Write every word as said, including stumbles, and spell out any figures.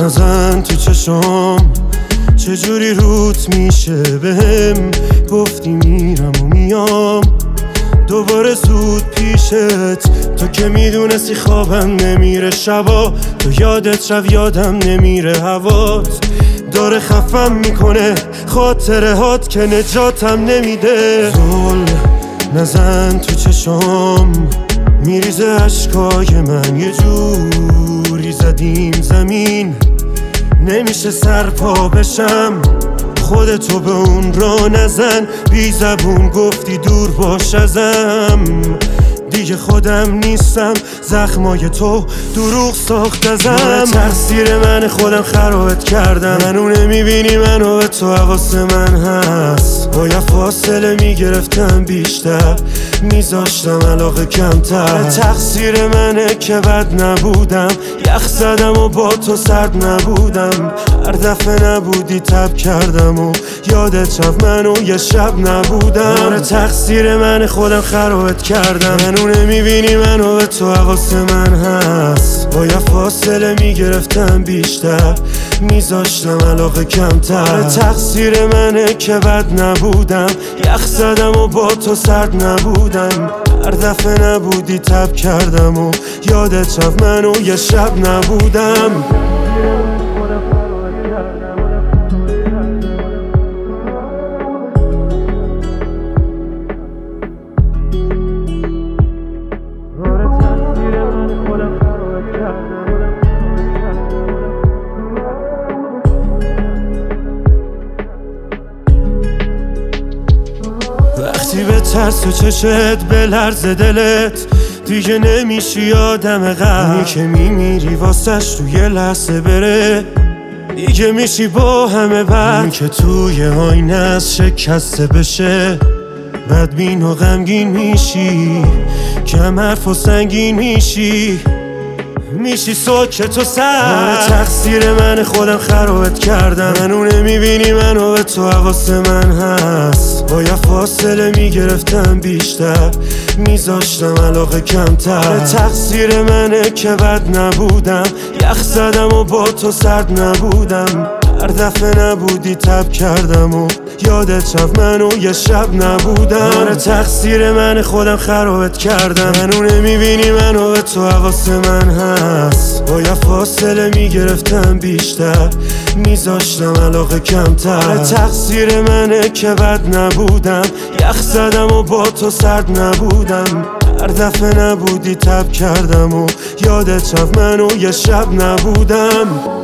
نزن تو چشم چجوری روت میشه بهم گفتی میرم و میام دوباره زود پیشت تو که میدونستی خوابم نمیره شبا تو یادت شب یادم نمیره هوات داره خفم میکنه خاطره هات که نجاتم نمیده زل نزن تو چشم میریزه عشقای من یه جوری زدیم زمین نمیشه سرپا بشم خودتو به اون را نزن بی زبون گفتی دور باش ازم دیگه خودم نیستم زخمای تو دروغ ساخت ازم تقصیر من خودم خرابت کردم منو نمیبینی منو به تو حواس من هست باید فاصله میگرفتم بیشتر میذاشتم علاقه کمتر تقصیر منه که بد نبودم یخ زدم و با تو سرد نبودم هر دفعه نبودی تب کردم و یادت شب منو یه شب نبودم تقصیر من خودم خرابت کردم منو نمیبینی منو به تو حواس من هست باید فاصله میگرفتم بیشتر میذاشتم علاقه کمتر تقصیر منه که بد نبودم یخ زدم و با تو سرد نبودم هر دفعه نبودی تب کردم و یادت شب منو یه شب نبودم وقتی به ترس و چشت به لرز دلت دیگه نمیشی آدم قبلی که میمیری واسش توی لحظه بره دیگه میشی با همه بد که توی آینه از شکسته بشه بدبین و غمگین میشی کم حرف و سنگین میشی میشی ساکت و سر تقصیر من خودم خرابت کردم منو نمیبینی منو به تو حواس من هست باید فاصله میگرفتم بیشتر میذاشتم علاقه کمتر تقصیر منه که بد نبودم یخ زدم و با تو سرد نبودم هر دفعه نبودی تب کردم و یادت شب منو یه شب نبودم تقصیر من خودم خرابت کردم منو نمیبینی منو به تو حواس من هست باید فاصله میگرفتم بیشتر میذاشتم علاقه کمتر تقصیر منه که بد نبودم یخ زدم و با تو سرد نبودم هر دفعه نبودی تب کردم و یادت شب منو یه شب نبودم